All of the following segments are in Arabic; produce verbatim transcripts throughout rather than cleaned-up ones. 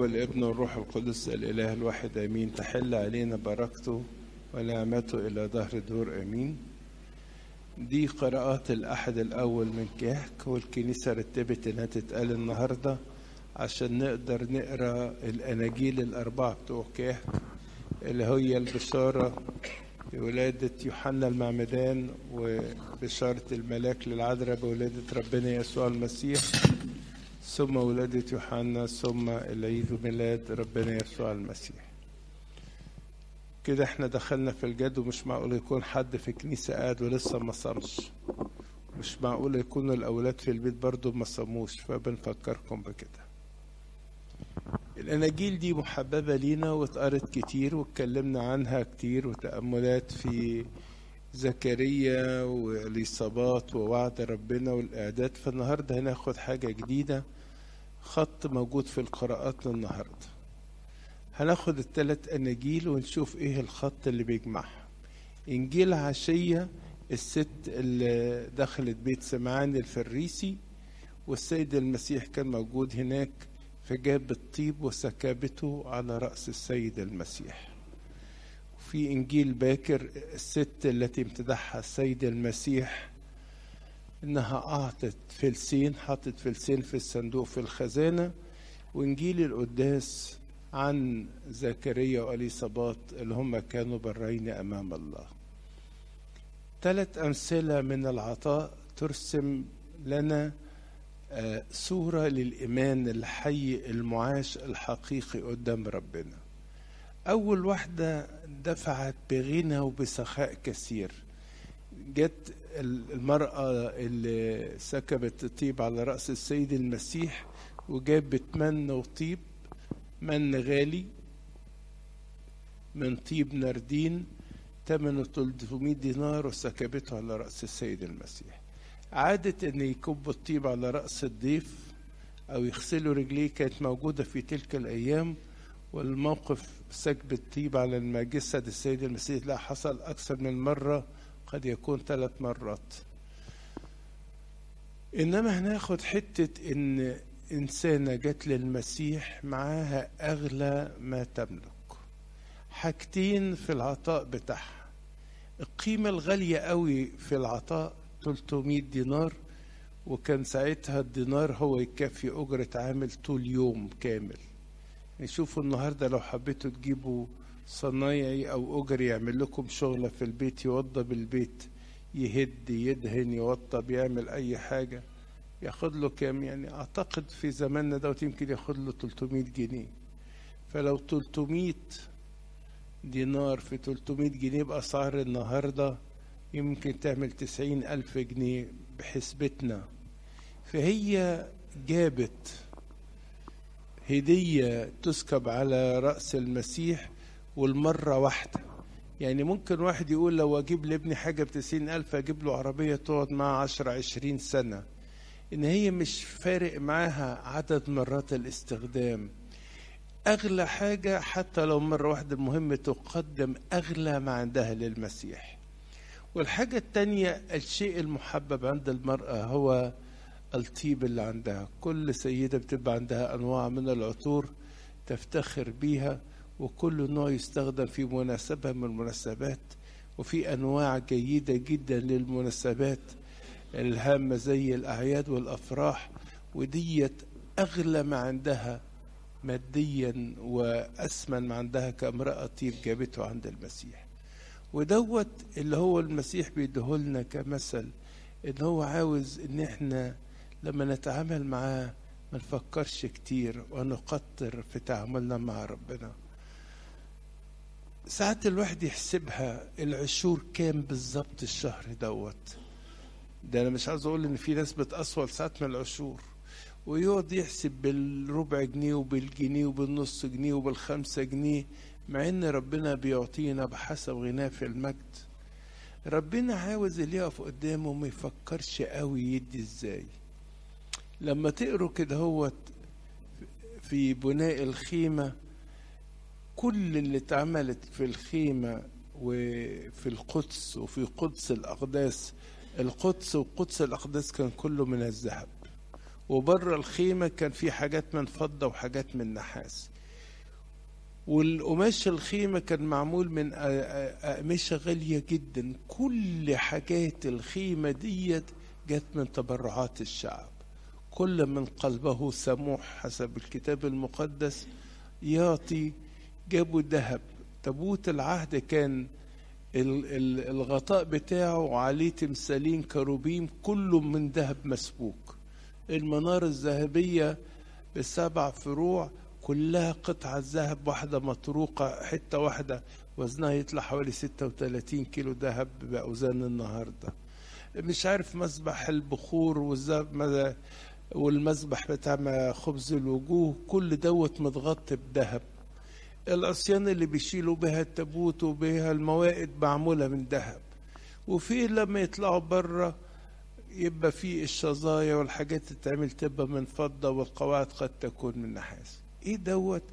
والابن والروح القدس الإله الواحد آمين. تحل علينا بركته ونعمته إلى دهر الدور آمين. دي قراءات الأحد الأول من كهك، والكنيسة رتبت إنها تتقال النهاردة عشان نقدر نقرأ الأناجيل الأربعة بتوع كهك اللي هي البشارة بولادة يوحنا المعمدان، وبشارة الملاك للعذراء بولادة ربنا يسوع المسيح، ثم ولادة يوحنا، ثم العيد وميلاد ربنا يسوع المسيح. كده احنا دخلنا في الجد، ومش معقول يكون حد في كنيسة قاعد ولسه ما صامش، مش معقول يكون الأولاد في البيت برضو ما صاموش، فبنفكركم بكده. الأناجيل دي محببة لينا واتقرت كتير واتكلمنا عنها كتير، وتأملات في زكريا والإصابات ووعد ربنا والإعداد. فالنهاردة هناخد حاجة جديدة، خط موجود في القراءات النهاردة. هناخد الثلاث أناجيل ونشوف إيه الخط اللي بيجمعها. إنجيل عشية، الست اللي دخلت بيت سمعان الفريسي والسيد المسيح كان موجود هناك، فجاب الطيب وسكابته على رأس السيد المسيح. في إنجيل باكر، الست التي امتدحها السيد المسيح إنها أعطت فلسين، حطت فلسين في الصندوق في الخزانة. وإنجيل القداس عن زكريا وإليصابات اللي هم كانوا برين أمام الله. ثلاث أمثلة من العطاء ترسم لنا صورة للإيمان الحي المعاش الحقيقي قدام ربنا. أول واحدة دفعت بغنى وبسخاء كثير. جت المرأة اللي سكبت الطيب على رأس السيد المسيح وجابت من وطيب، من غالي من طيب نردين ثمنه ثلاثمائة دينار، وسكبته على رأس السيد المسيح. عادة ان يكبوا الطيب على رأس الضيف او يغسلوا رجليه كانت موجودة في تلك الايام، والموقف سكب الطيب على المجسد السيد المسيح لا حصل اكثر من مرة، قد يكون ثلاث مرات. انما هناخد حتة ان انسانة جت للمسيح معاها اغلى ما تملك، حاجتين في العطاء بتاعها. القيمة الغالية قوي في العطاء ثلاثمائة دينار، وكان ساعتها الدينار هو يكفي أجرة عامل طول يوم كامل. نشوفوا النهاردة لو حبيتوا تجيبوا صنايعي أو أجر يعمل لكم شغلة في البيت، يوضب البيت، يهد يدهن يوضب يعمل أي حاجة، ياخد له كام؟ يعني أعتقد في زماننا دوت يمكن ياخد له ثلاثمائة جنيه. فلو ثلاثمائة دينار في ثلاثمائة جنيه بأسعار النهاردة يمكن تعمل تسعين ألف جنيه بحسبتنا. فهي جابت هدية تسكب على رأس المسيح والمرة واحدة. يعني ممكن واحد يقول لو أجيب لابني حاجة بتسعين ألف أجيب له عربية تقعد معه عشر عشرين سنة. إن هي مش فارق معاها عدد مرات الاستخدام، أغلى حاجة حتى لو مرة واحدة، المهم تقدم أغلى ما عندها للمسيح. والحاجة التانية، الشيء المحبب عند المرأة هو الطيب اللي عندها. كل سيدة بتبقى عندها أنواع من العطور تفتخر بيها، وكل نوع يستخدم في مناسبة من المناسبات، وفي أنواع جيدة جدا للمناسبات الهامة زي الأعياد والأفراح، وديت أغلى ما عندها ماديا وأثمن ما عندها كامرأة طيب جابته عند المسيح. ودوت اللي هو المسيح بيديهولنا كمثل، ان هو عاوز ان احنا لما نتعامل معاه ما نفكرش كتير ونقطر في تعاملنا مع ربنا. ساعات الواحد يحسبها العشور كام بالظبط الشهر دوت، ده انا مش عاوز اقول ان في ناس بتأصول ساعات من العشور، ويقعد يحسب بالربع جنيه وبالجنيه وبالنص جنيه وبالخمسة جنيه، مع ان ربنا بيعطينا بحسب غناه في المجد. ربنا عاوز اللي يقف قدامه ما يفكرش قوي يدي ازاي. لما تقروا كده هو في بناء الخيمة، كل اللي اتعملت في الخيمة وفي القدس وفي قدس الأقداس، القدس وقدس الأقداس كان كله من الذهب، وبره الخيمة كان في حاجات من فضة وحاجات من نحاس. والقماش الخيمة كان معمول من أقمشة غالية جدا. كل حاجات الخيمة ديت جت من تبرعات الشعب، كل من قلبه سموح حسب الكتاب المقدس يعطي. جابوا ذهب. تابوت العهد كان الغطاء بتاعه عليه تمثالين كروبيم كله من ذهب مسبوك. المنارة الذهبية بالسبع فروع كلها قطعة ذهب واحدة مطروقة، حتة واحدة وزنها يطلع حوالي ستة وثلاثين كيلو ذهب بأوزان النهاردة. مش عارف مسبح البخور والمسبح بتاع خبز الوجوه كل دوت متغطي بذهب. العصيان اللي بيشيلوا بها التابوت وبها الموائد معمولة من ذهب. وفي لما يطلعوا بره يبقى في الشظايا والحاجات اللي تعمل تبقى من فضة، والقواعد قد تكون من نحاس. ايه دوت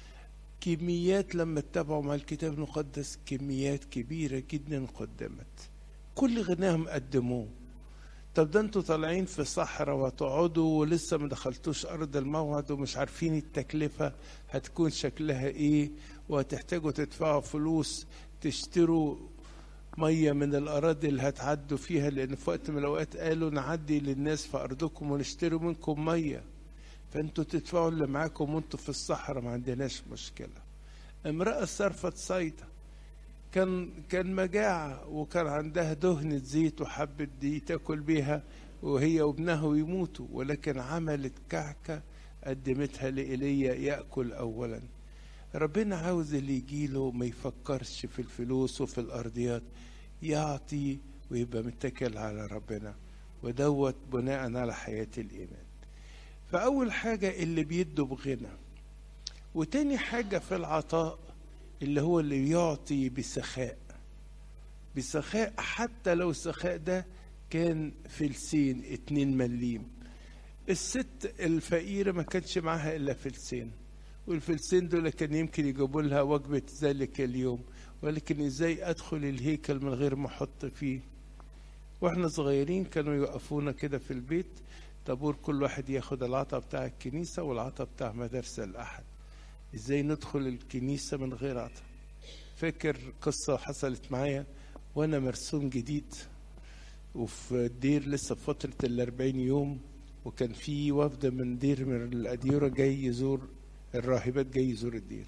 كميات لما اتبعوا مع الكتاب المقدس كميات كبيرة جدا قدمت، كل غناهم قدموه. طب ده انتوا طالعين في صحراء وتقعدوا ولسه ما دخلتوش ارض الموعد ومش عارفين التكلفة هتكون شكلها ايه، وهتحتاجوا تدفعوا فلوس تشتروا مية من الأراضي اللي هتعدوا فيها، لأن في وقت من الأوقات قالوا نعدي للناس في أرضكم ونشتروا منكم مية، فأنتوا تدفعوا اللي معاكم وأنتوا في الصحراء ما عندناش مشكلة. امرأة صرفت صيدا كان كان مجاعة وكان عندها دهنة زيت وحبة دي تاكل بيها وهي وابنها يموتوا، ولكن عملت كعكة قدمتها لإيليا يأكل أولا. ربنا عاوز اللي يجيله ما يفكرش في الفلوس وفي الأرضيات، يعطي ويبقى متكل على ربنا، ودوت بناء على حياة الإيمان. فأول حاجة اللي بيدوا بغنى، وتاني حاجة في العطاء اللي هو اللي يعطي بسخاء. بسخاء حتى لو السخاء ده كان فلسين اتنين مليم. الست الفقيرة ما كانش معاها إلا فلسين، والفلسين دول كان يمكن يجيبوا لها وجبة ذلك اليوم، ولكن ازاي ادخل الهيكل من غير ما احط فيه؟ واحنا صغيرين كانوا يوقفونا كده في البيت طابور، كل واحد ياخد العطا بتاع الكنيسة والعطا بتاع مدرسة الأحد. ازاي ندخل الكنيسة من غير عطا؟ فاكر قصة حصلت معايا وانا مرسوم جديد وفي الدير لسه في فترة الاربعين يوم، وكان في وفد من دير من الأديرة جاي يزور الراهبات، جاي يزور الدير.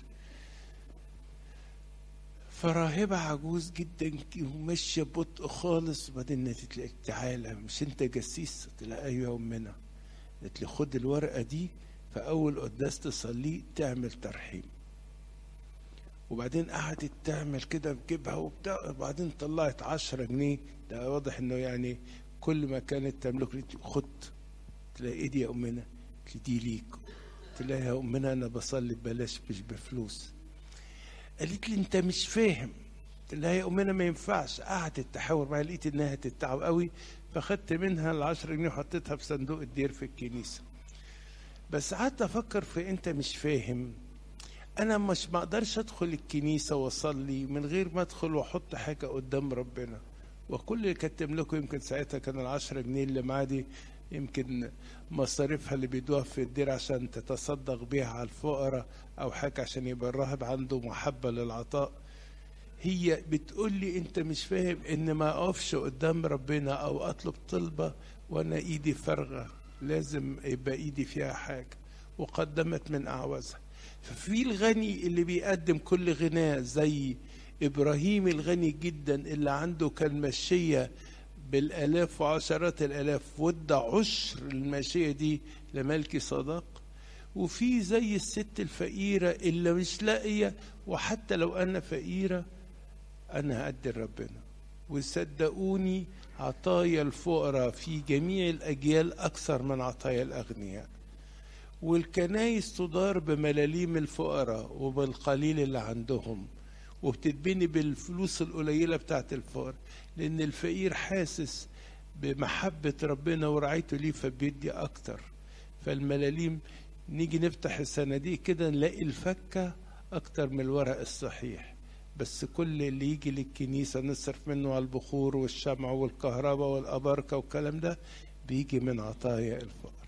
فراهبة عجوز جدا وماشية ببطء خالص، وبعدين قالت لي تعالى مش انت جسيس؟ قلت لها ايوه يا امنا. قالت لي خد الورقة دي في اول قداس تصليه تعمل ترحيم. وبعدين قعدت تعمل كده في جيبها وبتاع، وبعدين طلعت عشرة جنيه. ده واضح انه يعني كل ما كانت تملك لي خد. قلت لها ايه دي يا امنا؟ قالت لي دي ليك. قلت لها يا امنا انا بصلي ببلاش مش بفلوس. قالت لي انت مش فاهم. قلت لها يا امنا ما ينفعش. قعدت تحاور معايا، لقيت انها تتعب قوي، فخدت منها العشرة جنيه وحطيتها في صندوق الدير في الكنيسه. بس قعدت افكر في انت مش فاهم. انا مش مقدرش ادخل الكنيسه واصلي من غير ما ادخل واحط حاجه قدام ربنا، وكل اللي كانت تملكه يمكن ساعتها كان العشرة جنيه اللي معاه دي، يمكن مصاريفها اللي بيدوها في الدير عشان تتصدق بيها على الفقراء او حاجه عشان يبقى الراهب عنده محبه للعطاء. هي بتقول لي انت مش فاهم ان ما اقفش قدام ربنا او اطلب طلبه وانا ايدي فارغه، لازم يبقى ايدي فيها حاجه. وقدمت من اعوازها. ففي الغني اللي بيقدم كل غناه زي ابراهيم الغني جدا اللي عنده كان ماشيه بالالاف وعشرات الالاف، وادى عشر الماشيه دي لملكي صداق. وفي زي الست الفقيره اللي مش لاقيه، وحتى لو انا فقيره انا هأدي ربنا. وصدقوني عطايا الفقراء في جميع الاجيال اكثر من عطايا الاغنياء. والكنايس تدار بملاليم الفقراء وبالقليل اللي عندهم، وبتتبني بالفلوس القليلة بتاعت الفقر، لأن الفقير حاسس بمحبة ربنا ورعايته ليه فبيدي أكتر. فالملاليم نيجي نفتح الصناديق كده نلاقي الفكة أكتر من الورق الصحيح، بس كل اللي يجي للكنيسة نصرف منه على البخور والشمع والكهرباء والأباركة والكلام ده بيجي من عطايا الفقر.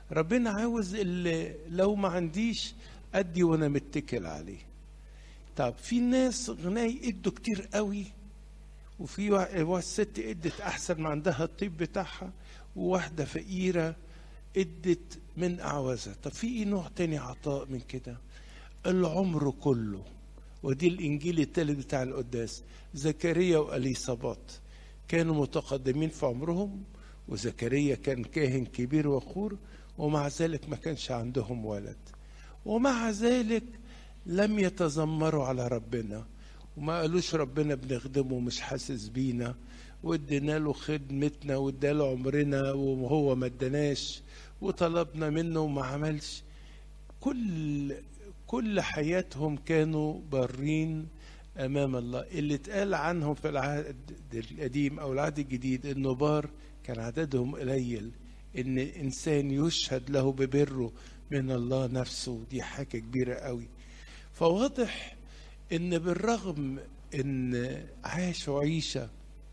ربنا عاوز اللي لو ما عنديش ادي وانا متكل عليه. طب في ناس غناي ادوا كتير قوي، وفي وا- ست ادت احسن ما عندها الطيب بتاعها، وواحده فقيره ادت من اعوازها. طب في ايه نوع تاني عطاء من كده؟ العمر كله. ودي الانجيل التالت بتاع القداس، زكريا واليصابات كانوا متقدمين في عمرهم، وزكريا كان كاهن كبير وخور، ومع ذلك ما كانش عندهم ولد، ومع ذلك لم يتذمروا على ربنا، وما قالوش ربنا بنخدمه مش حاسس بينا، وادينا له خدمتنا واداله عمرنا وهو ما اداناش، وطلبنا منه وما عملش. كل كل حياتهم كانوا بارين امام الله. اللي اتقال عنهم في العهد القديم او العهد الجديد انه بار، كان عددهم قليل. ان انسان يشهد له ببره من الله نفسه، دي حاجه كبيره قوي. فواضح ان بالرغم ان عاشوا عيشه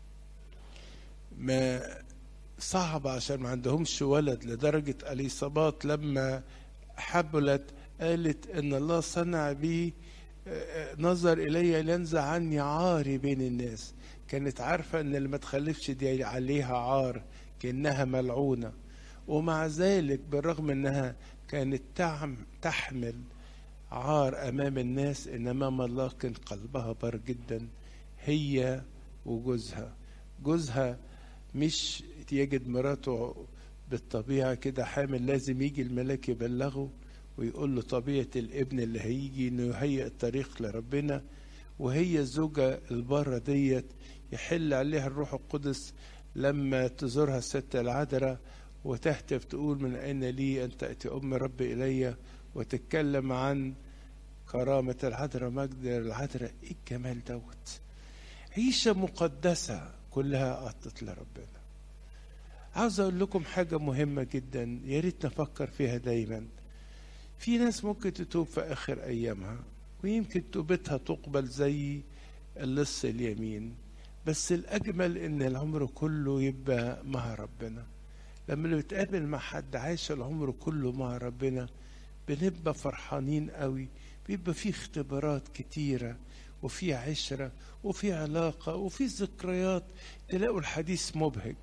ما صعبه عشان ما عندهمش ولد، لدرجه اليصابات لما حبلت قالت ان الله صنع بي نظر الي لينزع عني عاري بين الناس. كانت عارفه ان اللي ما تخلفش دي عليها عار، كانها ملعونه. ومع ذلك بالرغم انها كانت تعم تحمل عار امام الناس، ان امام الله كان قلبها بار جدا، هي وجوزها. جوزها مش يجد مراته بالطبيعه كده حامل، لازم يجي الملاك يبلغه ويقول له طبيعه الابن اللي هيجي انه يهيئ الطريق لربنا. وهي الزوجه الباره ديت يحل عليها الروح القدس لما تزورها الست العذراء وتهتف تقول من أين لي أن تأتي أم رب إلي، وتتكلم عن كرامة العذراء مجد العذراء. إيه الجمال دوت! عيشة مقدسة كلها قطت لربنا. عاوز أقول لكم حاجة مهمة جدا يا ريت نفكر فيها دايما. في ناس ممكن تتوب في آخر أيامها، ويمكن توبتها تقبل زي اللص اليمين، بس الأجمل إن العمر كله يبقى مع ربنا. لما بنتقابل مع حد عايش العمر كله مع ربنا بنبقى فرحانين قوي. بيبقى فيه اختبارات كتيرة، وفي عشرة، وفي علاقة، وفي ذكريات، تلاقوا الحديث مبهج.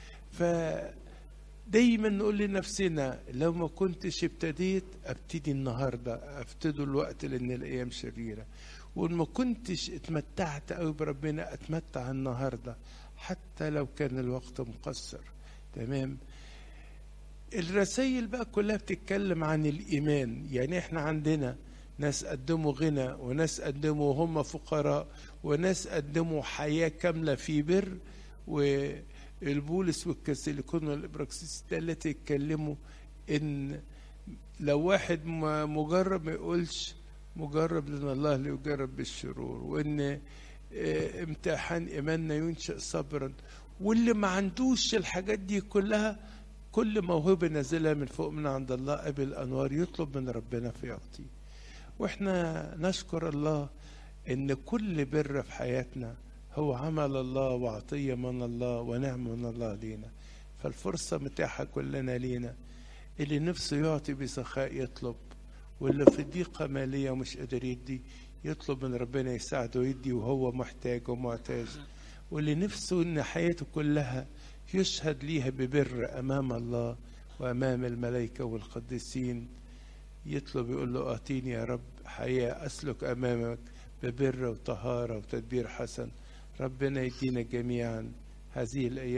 فدايما نقول لنفسنا لو ما كنتش ابتديت ابتدي النهاردة، ابتدوا الوقت لان الايام شريرة. وان ما كنتش اتمتعت قوي بربنا اتمتع النهاردة حتى لو كان الوقت مقصر. تمام. الرسائل بقى كلها بتتكلم عن الإيمان. يعني احنا عندنا ناس قدموا غنى، وناس قدموا هم فقراء، وناس قدموا حياة كاملة في بر. والبولس والكاثوليكون والإبراكسيس الثلاثة يتكلموا إن لو واحد مجرب ما يقولش مجرب لأن الله لا يجرب بالشرور، وإن امتحان إيماننا ينشئ صبرا. واللي ما عندوش الحاجات دي كلها، كل موهبة نازلة من فوق من عند الله قبل الأنوار يطلب من ربنا فيعطيه. وإحنا نشكر الله إن كل بر في حياتنا هو عمل الله وعطية من الله ونعمة من الله لينا. فالفرصة متاحة كلنا لينا. اللي نفسه يعطي بسخاء يطلب، واللي في ضيقة مالية ومش قادر يدي يطلب من ربنا يساعده يدي وهو محتاج ومعتاج. واللي نفسه إن حياته كلها يشهد ليها ببر أمام الله وأمام الملائكة والقديسين يطلب يقول له أعطيني يا رب حياة أسلك أمامك ببر وطهارة وتدبير حسن. ربنا يدينا جميعا هذه الأيام